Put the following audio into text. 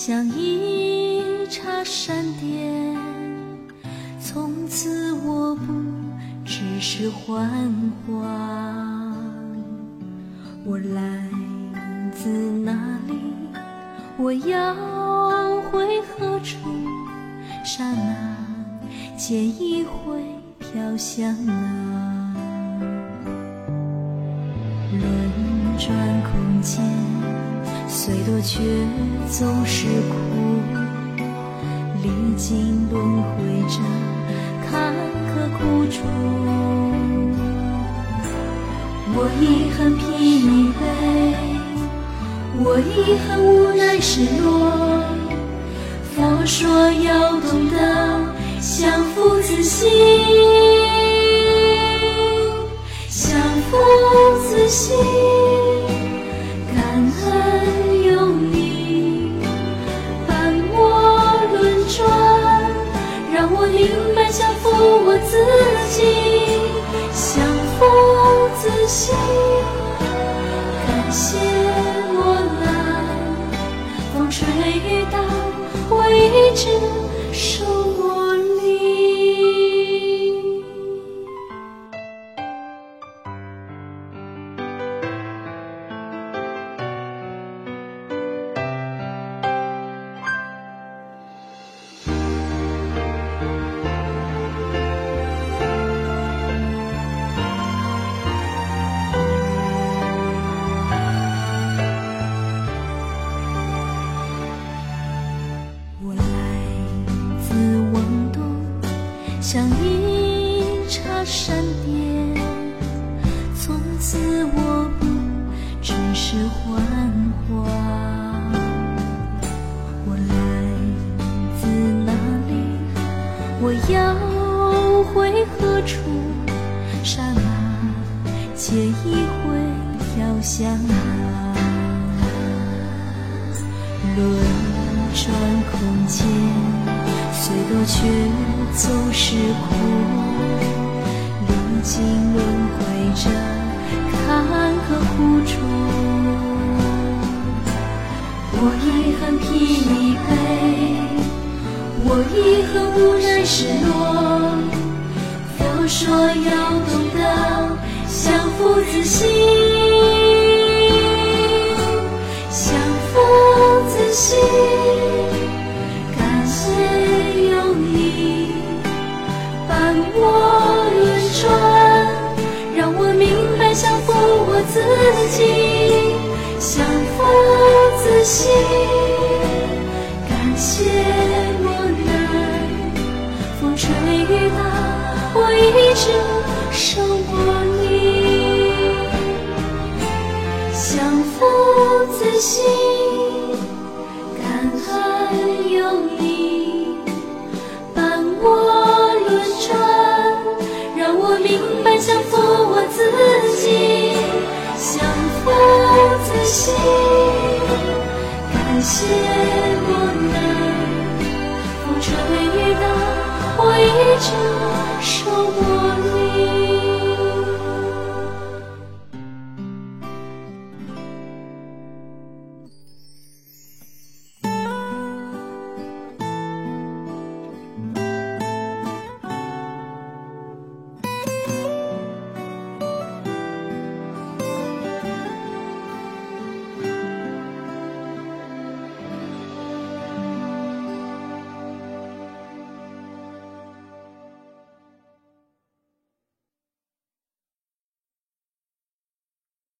像一刹闪电，从此我不只是幻化。我来自哪里？我要回何处？刹那间一回飘向哪？轮转空间，虽多却总是苦，历经轮回着坎坷苦楚。我已很疲惫，我已很无奈失落。佛说要懂得降伏自心，降伏自心，感恩有你伴我轮转，让我明白降服我自己，降服自心，感谢我来，风吹雨打我一直受磨砺。像一刹闪电，从此我不只是幻化。我来自哪里？我要回何处？刹那间一回飘向哪？轮转空间，虽多却总是苦，历经轮回着坎坷苦楚。我已很疲惫，我已很无奈失落。佛说要懂得降伏自心，降伏自心，感谢有你伴我轮转，让我明白降服我自己，降服自心，感谢我来，风吹雨打我一直受磨砺，降服自心，